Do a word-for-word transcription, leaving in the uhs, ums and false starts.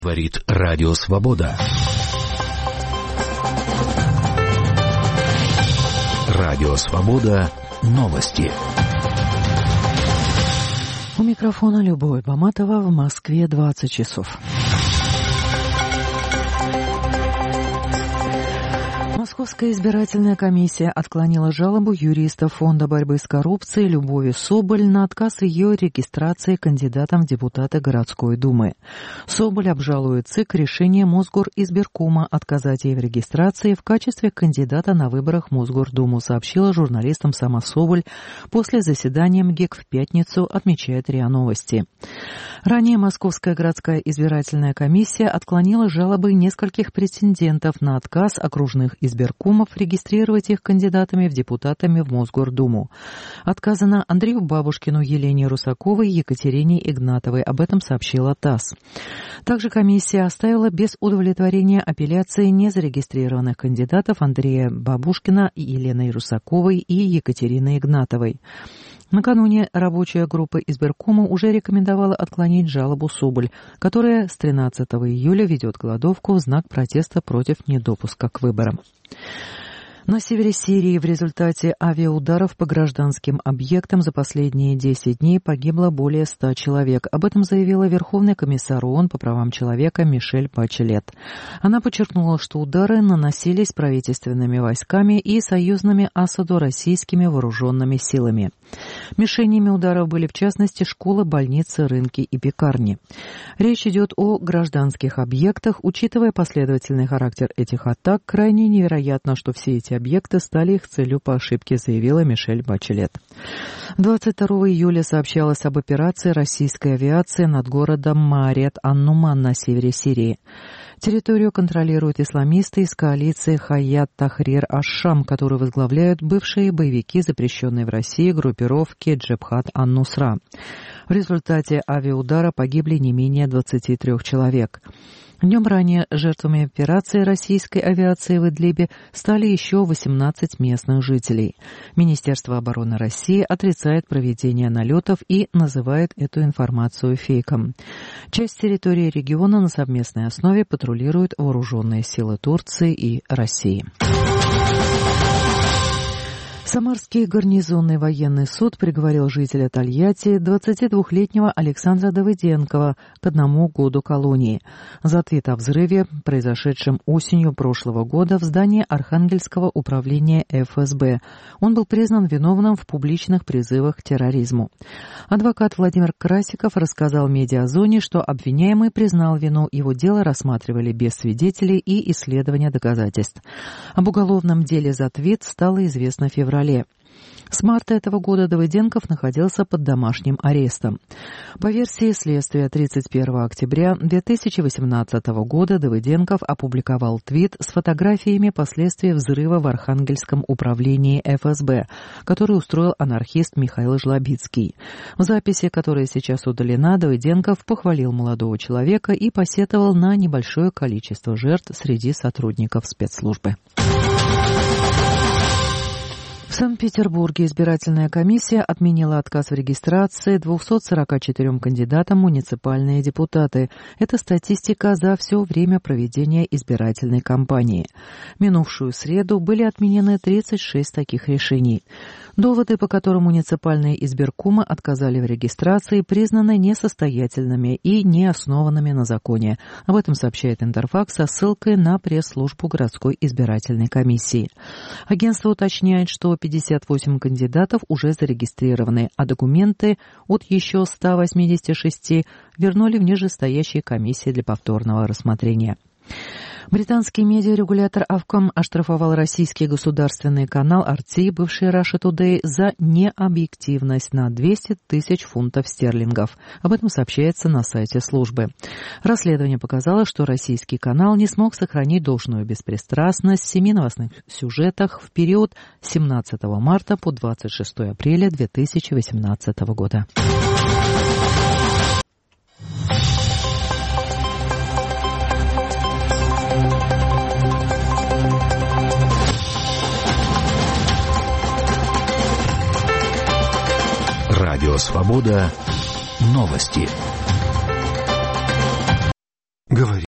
Говорит Радио Свобода. Радио Свобода. Новости. У микрофона Любовь Баматова. В Москве двадцать часов. Московская избирательная комиссия отклонила жалобу юриста Фонда борьбы с коррупцией Любови Соболь на отказ ее регистрации кандидатом в депутаты городской думы. Соболь обжалует ЦИК решение Мосгоризбиркома отказать ей в регистрации в качестве кандидата на выборах в Мосгордуму, сообщила журналистам сама Соболь после заседания МГИК в пятницу, отмечает РИА Новости. Ранее Московская городская избирательная комиссия отклонила жалобы нескольких претендентов на отказ окружных избиркомов регистрировать их кандидатами в депутатами в Мосгордуму. Отказано Андрею Бабушкину, Елене Русаковой и Екатерине Игнатовой. Об этом сообщила ТАСС. Также комиссия оставила без удовлетворения апелляции незарегистрированных кандидатов Андрея Бабушкина, Елены Русаковой и Екатерины Игнатовой. Накануне рабочая группа избиркома уже рекомендовала отклонить жалобу Соболь, которая с тринадцатого июля ведет голодовку в знак протеста против недопуска к выборам. На севере Сирии в результате авиаударов по гражданским объектам за последние десять дней погибло более ста человек. Об этом заявила Верховный комиссар ООН по правам человека Мишель Бачелет. Она подчеркнула, что удары наносились правительственными войсками и союзными Асаду российскими вооруженными силами. Мишенями ударов были, в частности, школы, больницы, рынки и пекарни. Речь идет о гражданских объектах. Учитывая последовательный характер этих атак, крайне невероятно, что все эти объекты стали их целью по ошибке, заявила Мишель Бачелет. двадцать второго июля сообщалось об операции российской авиации над городом Маарет-ан-Нуман на севере Сирии. Территорию контролируют исламисты из коалиции Хаят Тахрир аш-Шам, которую возглавляют бывшие боевики, запрещенные в России группировки Джебхат ан-Нусра. В результате авиаудара погибли не менее двадцати трёх человек. Днем ранее жертвами операции российской авиации в Идлибе стали еще восемнадцать местных жителей. Министерство обороны России отрицает проведение налетов и называет эту информацию фейком. Часть территории региона на совместной основе патрулируют вооруженные силы Турции и России. Самарский гарнизонный военный суд приговорил жителя Тольятти двадцатидвухлетнего Александра Давыденкова к одному году колонии за ответ о взрыве, произошедшем осенью прошлого года в здании Архангельского управления эф эс бэ. Он был признан виновным в публичных призывах к терроризму. Адвокат Владимир Красиков рассказал Медиазоне, что обвиняемый признал вину, его дело рассматривали без свидетелей и исследования доказательств. Об уголовном деле за ответ стало известно в феврале. С марта этого года Давыденков находился под домашним арестом. По версии следствия, тридцать первого октября две тысячи восемнадцатого года Давыденков опубликовал твит с фотографиями последствий взрыва в Архангельском управлении эф эс бэ, который устроил анархист Михаил Жлобицкий. В записи, которая сейчас удалена, Давыденков похвалил молодого человека и посетовал на небольшое количество жертв среди сотрудников спецслужбы. В Санкт-Петербурге избирательная комиссия отменила отказ в регистрации двухсот сорока четырем кандидатам в муниципальные депутаты. Это статистика за все время проведения избирательной кампании. В минувшую среду были отменены тридцать шесть таких решений. Доводы, по которым муниципальные избиркомы отказали в регистрации, признаны несостоятельными и не основанными на законе. Об этом сообщает Интерфакс со ссылкой на пресс-службу городской избирательной комиссии. Агентство уточняет, что пятьдесят восемь кандидатов уже зарегистрированы, а документы от еще ста восьмидесяти шести вернули в нижестоящие комиссии для повторного рассмотрения. Британский медиарегулятор Ofcom оштрафовал российский государственный канал ар ти, бывший Russia Today, за необъективность на двести тысяч фунтов стерлингов. Об этом сообщается на сайте службы. Расследование показало, что российский канал не смог сохранить должную беспристрастность в семи новостных сюжетах в период с семнадцатого марта по двадцать шестого апреля две тысячи восемнадцатого года. Радио Свобода. Новости.